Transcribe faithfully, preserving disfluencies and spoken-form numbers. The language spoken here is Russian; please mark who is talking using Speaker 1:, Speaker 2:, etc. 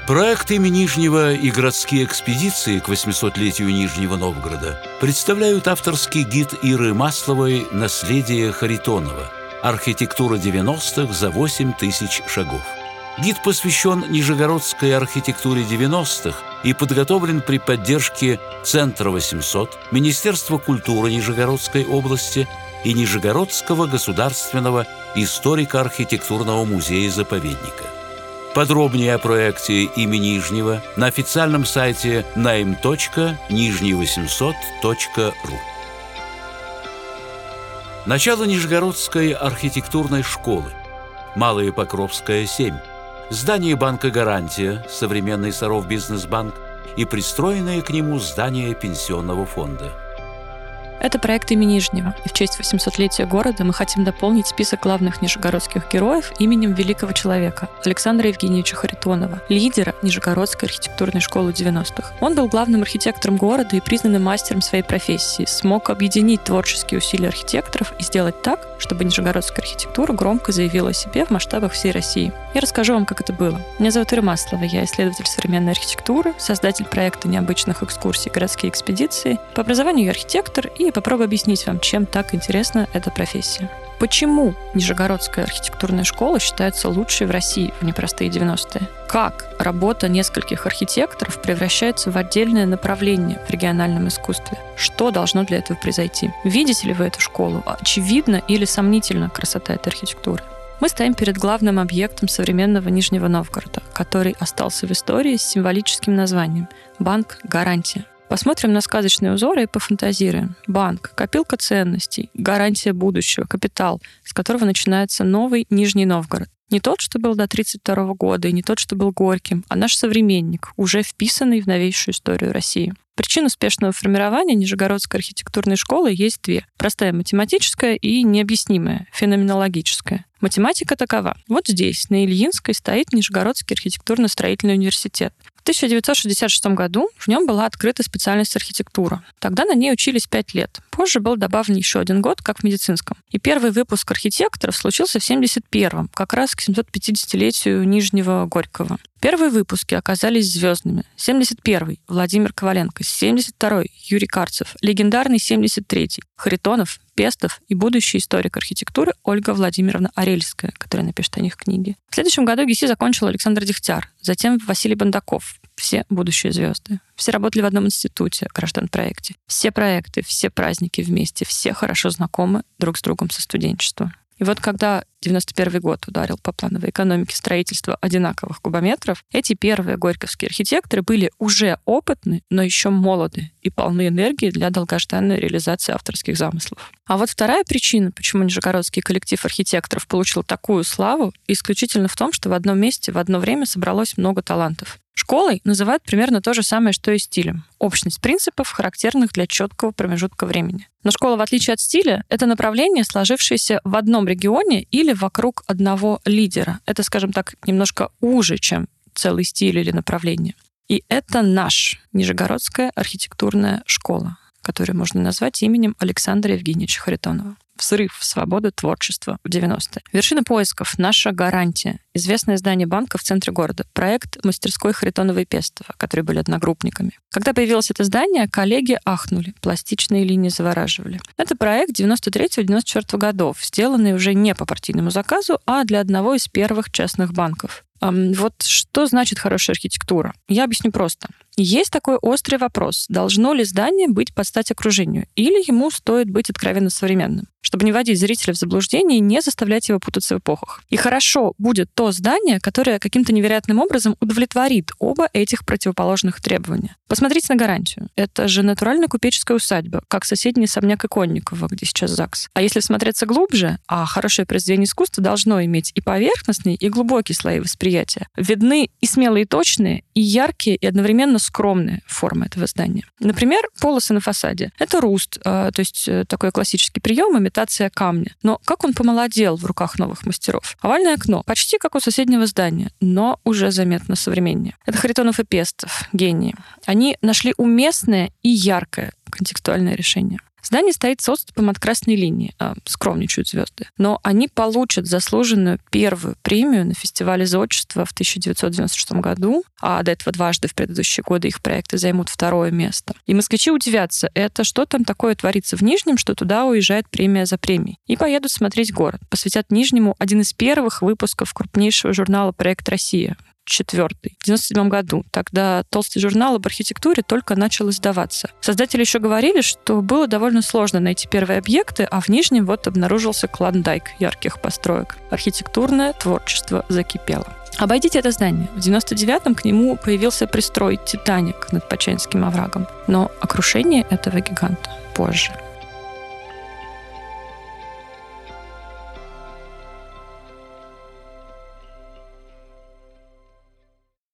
Speaker 1: Проект имени Нижнего и городские экспедиции к восьмисотлетию Нижнего Новгорода представляют авторский гид Иры Масловой «Наследие Харитонова. Архитектура девяностых за восемь тысяч шагов». Гид посвящен нижегородской архитектуре девяностых и подготовлен при поддержке Центра восемьсот, Министерства культуры Нижегородской области и Нижегородского государственного историко-архитектурного музея-заповедника. Подробнее о проекте имени Нижнего на официальном сайте найм точка нижний восемьсот точка ру. Начало Нижегородской архитектурной школы. Малая Покровская, семь. Здание банка «Гарантия», современный Саров Бизнесбанк, и пристроенное к нему здание пенсионного фонда.
Speaker 2: Это проект имени Нижнего, и в честь восьмисотлетия города мы хотим дополнить список главных нижегородских героев именем великого человека Александра Евгеньевича Харитонова, лидера Нижегородской архитектурной школы девяностых. Он был главным архитектором города и признанным мастером своей профессии, смог объединить творческие усилия архитекторов и сделать так, чтобы нижегородская архитектура громко заявила о себе в масштабах всей России. Я расскажу вам, как это было. Меня зовут Ира Маслова, я исследователь современной архитектуры, создатель проекта необычных экскурсий «Городские экспедиции». По образованию я архитектор и попробую объяснить вам, чем так интересна эта профессия. Почему Нижегородская архитектурная школа считается лучшей в России в непростые девяностые? Как работа нескольких архитекторов превращается в отдельное направление в региональном искусстве? Что должно для этого произойти? Видите ли вы эту школу? Очевидно или сомнительно красота этой архитектуры? Мы стоим перед главным объектом современного Нижнего Новгорода, который остался в истории с символическим названием «Банк Гарантия». Посмотрим на сказочные узоры и пофантазируем. Банк, копилка ценностей, гарантия будущего, капитал, с которого начинается новый Нижний Новгород. Не тот, что был до тридцать второго года, и не тот, что был Горьким, а наш современник, уже вписанный в новейшую историю России. Причин успешного формирования Нижегородской архитектурной школы есть две. Простая математическая и необъяснимая, феноменологическая. Математика такова. Вот здесь, на Ильинской, стоит Нижегородский архитектурно-строительный университет. В тысяча девятьсот шестьдесят шестом году в нем была открыта специальность архитектура. Тогда на ней учились пять лет. Позже был добавлен еще один год, как в медицинском. И первый выпуск архитекторов случился в семьдесят первом, как раз к семисотпятидесятилетию Нижнего Горького. Первые выпуски оказались звездными. семьдесят первый — Владимир Коваленко, семьдесят второй — Юрий Карцев, легендарный семьдесят третий — Харитонов, Пестов и будущий историк архитектуры Ольга Владимировна Орельская, которая напишет о них книги. В следующем году ГИСИ закончил Александр Дегтяр, затем Василий Бандаков. Все будущие звезды. Все работали в одном институте, граждан-проекте. Все проекты, все праздники вместе, все хорошо знакомы друг с другом со студенчества. И вот когда девяносто первый год ударил по плановой экономике строительства одинаковых кубометров, эти первые горьковские архитекторы были уже опытны, но еще молоды и полны энергии для долгожданной реализации авторских замыслов. А вот вторая причина, почему нижегородский коллектив архитекторов получил такую славу, исключительно в том, что в одном месте в одно время собралось много талантов. Школой называют примерно то же самое, что и стилем. Общность принципов, характерных для четкого промежутка времени. Но школа, в отличие от стиля, это направление, сложившееся в одном регионе или вокруг одного лидера. Это, скажем так, немножко уже, чем целый стиль или направление. И это наш Нижегородская архитектурная школа, которую можно назвать именем Александра Евгеньевича Харитонова. Взрыв, свобода, творчество в девяностые. Вершина поисков — наша гарантия. Известное здание банка в центре города. Проект мастерской Харитонова и Пестова, которые были одногруппниками. Когда появилось это здание, коллеги ахнули. Пластичные линии завораживали. Это проект девяносто третьего — девяносто четвёртого годов, сделанный уже не по партийному заказу, а для одного из первых частных банков. Вот что значит хорошая архитектура? Я объясню просто. Есть такой острый вопрос. Должно ли здание быть под стать окружению? Или ему стоит быть откровенно современным? Чтобы не вводить зрителя в заблуждение и не заставлять его путаться в эпохах. И хорошо будет то здание, которое каким-то невероятным образом удовлетворит оба этих противоположных требования. Посмотрите на гарантию. Это же натуральная купеческая усадьба, как соседний особняк Иконникова, где сейчас ЗАГС. А если смотреться глубже, а хорошее произведение искусства должно иметь и поверхностные, и глубокие слои восприятия. Видны и смелые, и точные, и яркие, и одновременно скромные формы этого здания. Например, полосы на фасаде. Это руст, то есть такой классический прием, имитация камня. Но как он помолодел в руках новых мастеров. Овальное окно, почти как у соседнего здания, но уже заметно современнее. Это Харитонов и Пестов, гении. Они нашли уместное и яркое контекстуальное решение. Здание стоит с отступом от красной линии, а, скромничают звезды. Но они получат заслуженную первую премию на фестивале зодчества в тысяча девятьсот девяносто шестом году, а до этого дважды в предыдущие годы их проекты займут второе место. И москвичи удивятся, это что там такое творится в Нижнем, что туда уезжает премия за премией. И поедут смотреть город. Посвятят Нижнему один из первых выпусков крупнейшего журнала «Проект Россия». Четвертый, в девяносто седьмом году. Тогда толстый журнал об архитектуре только начал издаваться. Создатели еще говорили, что было довольно сложно найти первые объекты, а в Нижнем вот обнаружился клондайк ярких построек. Архитектурное творчество закипело. Обойдите это здание. В девяносто девятом к нему появился пристрой «Титаник» над Почаевским оврагом. Но о крушении этого гиганта позже.